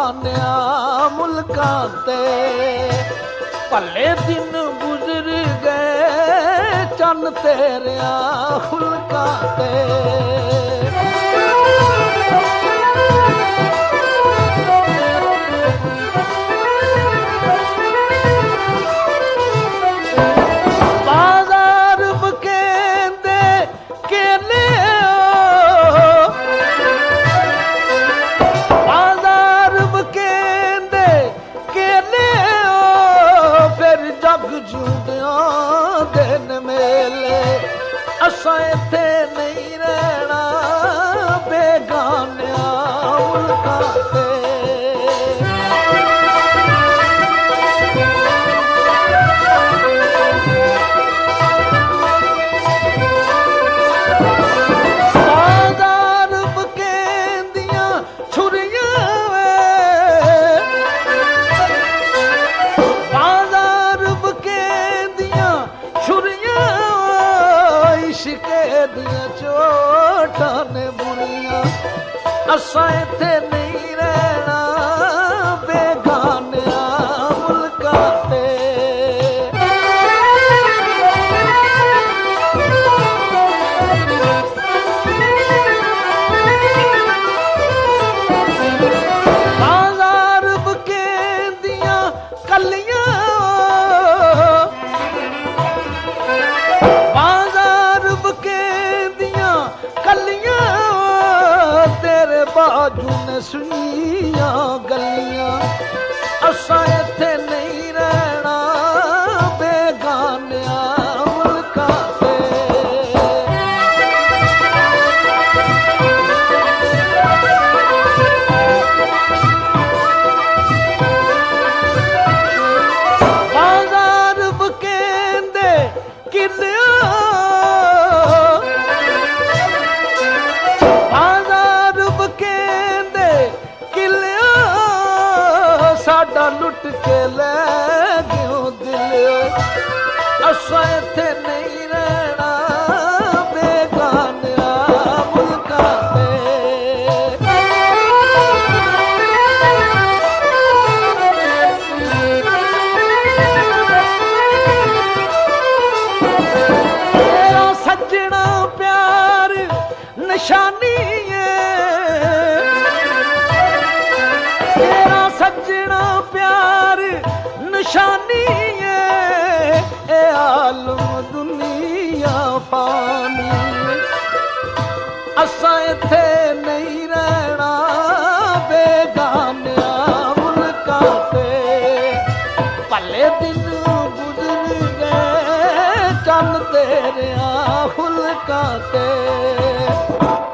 ਬੇਗਾਨਿਆਂ ਮੁਲਕਾਂ ਤੇ। ਭੱਲੇ ਦਿਨ ਗੁਜ਼ਰ ਗਏ ਚੰਨ ਤੇਰਿਆਂ ਹੁਲਕਾਂ ਤੇ। ਜਿਉਂਦਿਆਂ ਦਿਨ ਮੇਲੇ ਅਸਾਂ ਇੱਥੇ ਨਹੀਂ ਰਹਿਣਾ ਬੇਗਾਨਿਆਂ ਮੁਲਕਾਂ ਤੇ। ਬਾਜ਼ਾਰ ਬਕੇਂਦੀਆਂ ਛੁਰੀਆਂ ਇਸ਼ਕੇ ਦੀਆਂ ਚੋਟਾਂ ਨੇ ਬੁਰੀਆਂ ਅਸਾਂ ਇੱਥੇ ਨਹੀਂ ਰਹਿਣਾ ਬੇਗਾਨਿਆਂ ਮੁਲਕਾਂ ਤੇ। ਬਾਜ਼ਾਰ ਬਕੇਂਦੀਆਂ ਕੱਲੀਆਂ ਤੇਰੇ ਬਾਜੂ ਨੇ ਸੁਣੀਆਂ ਗੱਲੀਆਂ ਅਸਾਂ ਇੱਥੇ ਨਹੀਂ ਰਹਿਣਾ ਬੇਗਾਨਿਆਂ ਮੁਲਕਾਂ ਤੇ। ਬਾਜ਼ਾਰ ਬਕੇਂਦੇ ਕਿਲਿਆਂ ਸਾਡਾ ਲੁੱਟ ਕੇ ਲੈ ਗਿਓ ਦਿਲ ਅਸਾਂ ਇੱਥੇ ਨਹੀਂ ਰਹਿਣਾ ਬੇਗਾਨਿਆਂ ਮੁਲਕਾਂ ਤੇ। ਤੇਰਾ ਸੱਜਣਾ ਪਿਆਰ ਨਿਸ਼ਾਨੀ ਸੱਜਣਾ ਪਿਆਰ ਨਿਸ਼ਾਨੀ ਏ ਇਹ ਆਲਮ ਦੁਨੀਆ ਫਾਨੀ ਅਸਾਂ ਇੱਥੇ ਨਹੀਂ ਰਹਿਣਾ ਬੇਗਾਨਿਆਂ ਮੁਲਕਾਂ ਤੇ। ਭੱਲੇ ਦਿਨ ਗੁਜ਼ਰ ਗਏ ਚੰਨ ਤੇਰਿਆਂ ਹੁਲਕਾਂ ਤੇ।